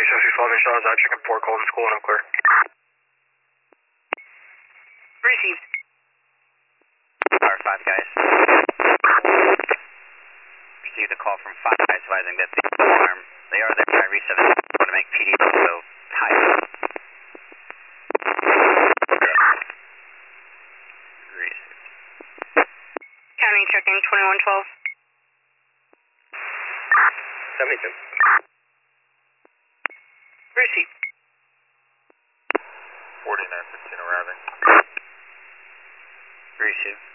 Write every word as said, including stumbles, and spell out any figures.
Sophie Falcon Shaw's out, checking four Colton School and I'm clear. Received. Power five guys. Received a call from five advising that the alarm, they are there by resetting. Want to make P D also high. County checking twenty-one twelve. seventy-two. Received. forty-nine fifteen arriving. Received.